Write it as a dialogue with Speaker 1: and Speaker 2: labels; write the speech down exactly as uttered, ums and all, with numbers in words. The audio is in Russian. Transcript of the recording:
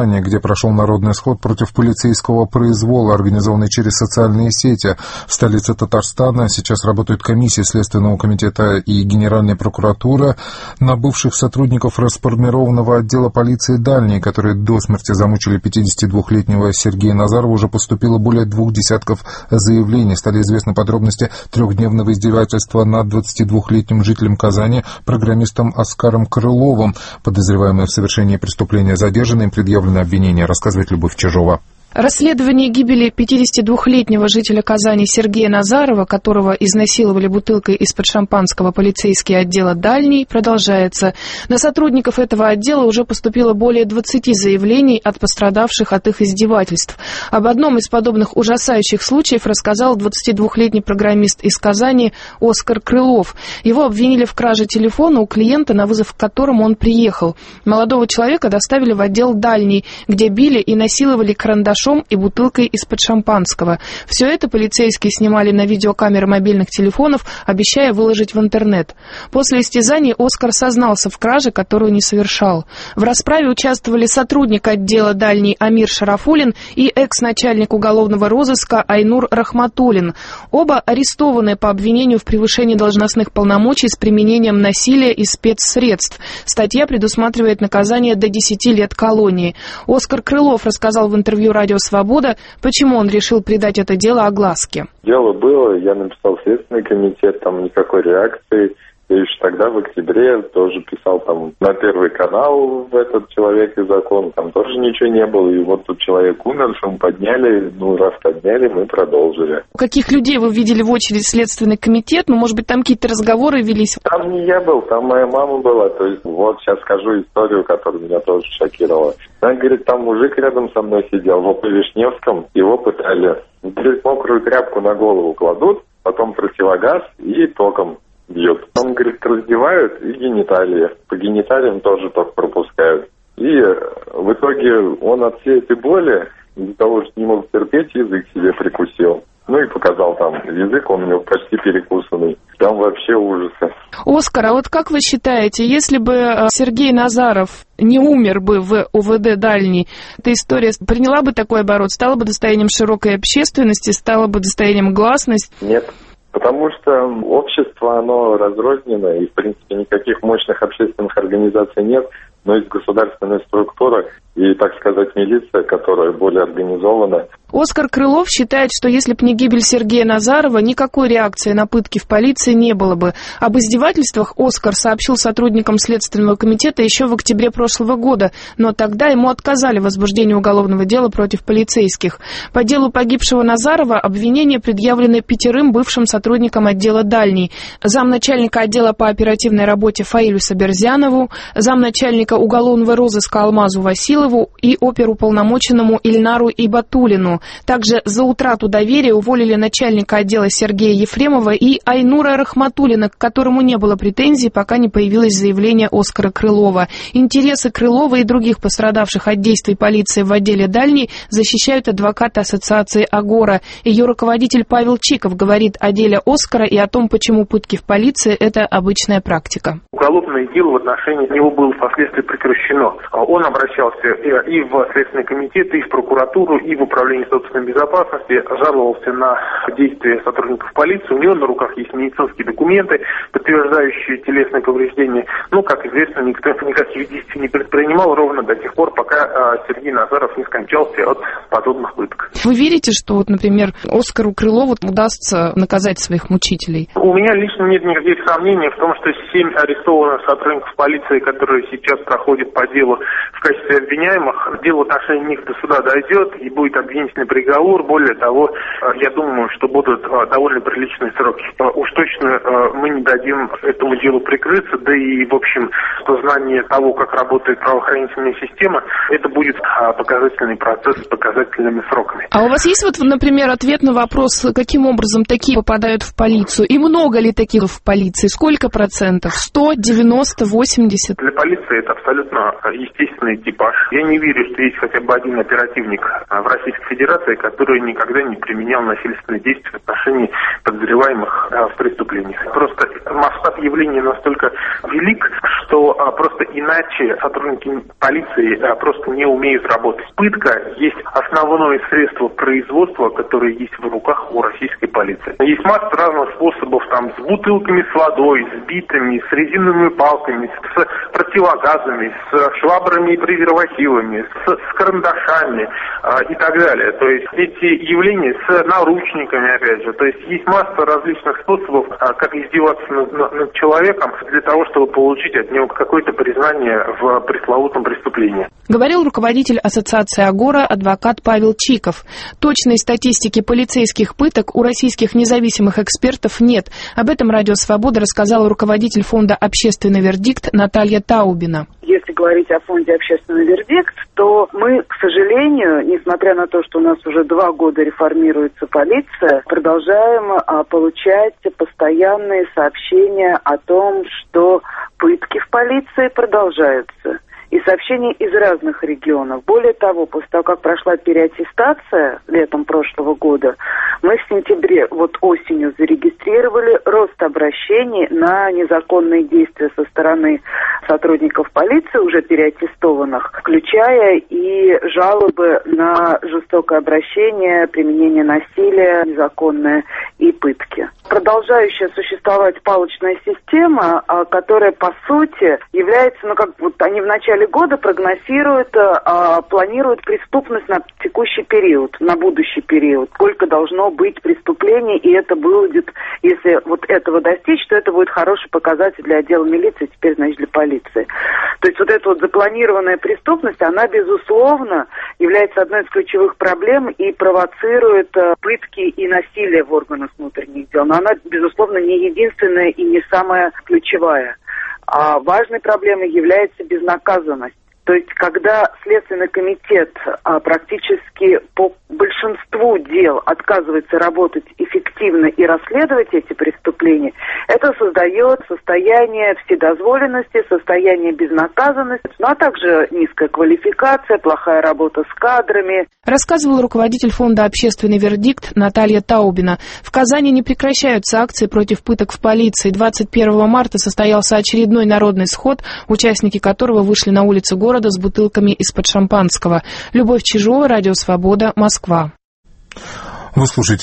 Speaker 1: где прошел народный сход против полицейского произвола, организованный через социальные сети. В столице Татарстана сейчас работают комиссии Следственного комитета и Генеральной прокуратуры. На бывших сотрудников расформированного отдела полиции «Дальний», которые до смерти замучили пятидесятидвухлетнего Сергея Назарова, уже поступило более двух десятков заявлений. Стали известны подробности трехдневного издевательства над двадцатидвухлетним жителем Казани, программистом Оскаром Крыловым. Подозреваемый в совершении преступления задержанный, им предъявлено обвинение, рассказывает Любовь Чижова.
Speaker 2: Расследование гибели пятидесятидвухлетнего жителя Казани Сергея Назарова, которого изнасиловали бутылкой из-под шампанского полицейские отдела «Дальний», продолжается. На сотрудников этого отдела уже поступило более двадцати заявлений от пострадавших от их издевательств. Об одном из подобных ужасающих случаев рассказал двадцатидвухлетний программист из Казани Оскар Крылов. Его обвинили в краже телефона у клиента, на вызов к которому он приехал. Молодого человека доставили в отдел «Дальний», где били и насиловали карандашом и бутылкой из-под шампанского. Все это полицейские снимали на видеокамеры мобильных телефонов, обещая выложить в интернет. После истязаний Оскар сознался в краже, которую не совершал. В расправе участвовали сотрудник отдела «Дальний» Амир Шарафулин и экс-начальник уголовного розыска Айнур Рахматуллин. Оба арестованы по обвинению в превышении должностных полномочий с применением насилия и спецсредств. Статья предусматривает наказание до десяти лет колонии. Оскар Крылов рассказал в интервью «Радио Свобода», почему он решил придать это дело огласке.
Speaker 3: Дело было, я написал в Следственный комитет, там никакой реакции. Я еще тогда, в октябре, тоже писал там на Первый канал в этот «Человек и закон», там тоже ничего не было. И вот тут человек умер, шум подняли, ну раз подняли, мы продолжили.
Speaker 2: Каких людей вы видели в очередь в Следственный комитет? Ну, может быть, там какие-то разговоры велись?
Speaker 3: Там не я был, там моя мама была. То есть вот сейчас скажу историю, которая меня тоже шокировала. Она говорит, там мужик рядом со мной сидел, в Вишневском, его пытали. Говорит, мокрую тряпку на голову кладут, потом противогаз и током бьют. Он, говорит, раздевают и гениталии. По гениталиям тоже ток пропускают. И в итоге он от всей этой боли, из-за того, что не мог терпеть, язык себе прикусил. Ну и показал там язык, он у него почти перекусанный. Там вообще ужасы.
Speaker 2: Оскар, а вот как вы считаете, если бы Сергей Назаров не умер бы в УВД «Дальний», эта история приняла бы такой оборот, стала бы достоянием широкой общественности, стала бы достоянием гласности?
Speaker 3: Нет. Потому что общество, оно разрознено, и, в принципе, никаких мощных общественных организаций нет, но есть государственная структура и, так сказать, милиция, которая более организована.
Speaker 2: Оскар Крылов считает, что если бы не гибель Сергея Назарова, никакой реакции на пытки в полиции не было бы. Об издевательствах Оскар сообщил сотрудникам Следственного комитета еще в октябре прошлого года, но тогда ему отказали в возбуждении уголовного дела против полицейских. По делу погибшего Назарова обвинения предъявлены пятерым бывшим сотрудникам отдела «Дальний». Замначальника отдела по оперативной работе Фаилю Саберзянову, замначальника уголовного розыска Алмазу Василову и оперуполномоченному Ильнару Ибатуллину. Также за утрату доверия уволили начальника отдела Сергея Ефремова и Айнура Рахматуллина, к которому не было претензий, пока не появилось заявление Оскара Крылова. Интересы Крылова и других пострадавших от действий полиции в отделе «Дальний» защищают адвокаты ассоциации «Агора». Ее руководитель Павел Чиков говорит о деле Оскара и о том, почему пытки в полиции – это обычная практика.
Speaker 4: Уголовное дело в отношении него было впоследствии прекращено. Он обращался и в Следственный комитет, и в прокуратуру, и в управление собственной безопасности, жаловался на действия сотрудников полиции. У него на руках есть медицинские документы, подтверждающие телесные повреждения. Ну, как известно, никто никаких действий не предпринимал ровно до тех пор, пока Сергей Назаров не скончался от подобных пыток.
Speaker 2: Вы верите, что, вот, например, Оскару Крылову удастся наказать своих мучителей?
Speaker 4: У меня лично нет никаких сомнений в том, что семь арестованных сотрудников полиции, которые сейчас проходят по делу в качестве обвиняемых, дело в отношении них до суда дойдет и будет обвинительный приговор. Более того, я думаю, что будут довольно приличные сроки. Уж точно мы не дадим этому делу прикрыться, да и, в общем, познание того, как работает правоохранительная система, это будет показательный процесс с показательными сроками.
Speaker 2: А у вас есть, вот, например, ответ на вопрос, каким образом такие попадают в полицию? И много ли таких в полиции? Сколько процентов? сто, девяносто, восемьдесят?
Speaker 4: Для полиции это абсолютно естественный типаж Я не верю, что есть хотя бы один оперативник в Российской Федерации, который никогда не применял насильственные действия в отношении подозреваемых в преступлениях. Просто масштаб явления настолько велик, что просто иначе сотрудники полиции просто не умеют работать. Пытка есть основное средство производства, которое есть в руках у российской полиции. Есть масса разных способов, там, с бутылками с водой, с битами, с резиновыми палками, с противогазами, с швабрами и презервативами, с, с карандашами а, и так далее. То есть эти явления с наручниками, опять же. То есть есть масса различных способов, а, как издеваться над, над человеком для того, чтобы получить от него какое-то признание в пресловутом преступлении.
Speaker 2: Говорил руководитель ассоциации «Агора» адвокат Павел Чиков. Точной статистики полицейских пыток у российских независимых экспертов нет. Об этом «Радио Свобода» рассказала руководитель фонда «Общественный вердикт» Наталья Таубина.
Speaker 5: Если говорить о фонде «Общественный вердикт», то мы, к сожалению, несмотря на то, что у нас уже два года реформируется полиция, продолжаем а, получать постоянные сообщения о том, что пытки в полиции продолжаются. И сообщения из разных регионов. Более того, после того, как прошла переаттестация летом прошлого года, мы в сентябре, вот осенью, зарегистрировали рост обращений на незаконные действия со стороны сотрудников полиции, уже переаттестованных, включая и жалобы на жестокое обращение, применение насилия, незаконное и пытки. Продолжающая существовать палочная система, которая, по сути, является, ну, как вот они в начале года прогнозируют, а, планируют преступность на текущий период, на будущий период. Сколько должно быть преступлений, и это будет, если вот этого достичь, то это будет хороший показатель для отдела милиции, теперь, значит, для полиции. То есть вот эта вот запланированная преступность, она, безусловно, является одной из ключевых проблем и провоцирует а, пытки и насилие в органах внутренних дел. Но она, безусловно, не единственная и не самая ключевая. А важной проблемой является безнаказанность. То есть, когда Следственный комитет а, практически по большинству дел отказывается работать эффективно и расследовать эти преступления, это создает состояние вседозволенности, состояние безнаказанности, ну а также низкая квалификация, плохая работа с кадрами.
Speaker 2: Рассказывал руководитель фонда «Общественный вердикт» Наталья Таубина. В Казани не прекращаются акции против пыток в полиции. двадцать первого марта состоялся очередной народный сход, участники которого вышли на улицы города с бутылками из-под шампанского. Любовь Чижова, Радио Свобода, Москва.
Speaker 1: Вы слушаете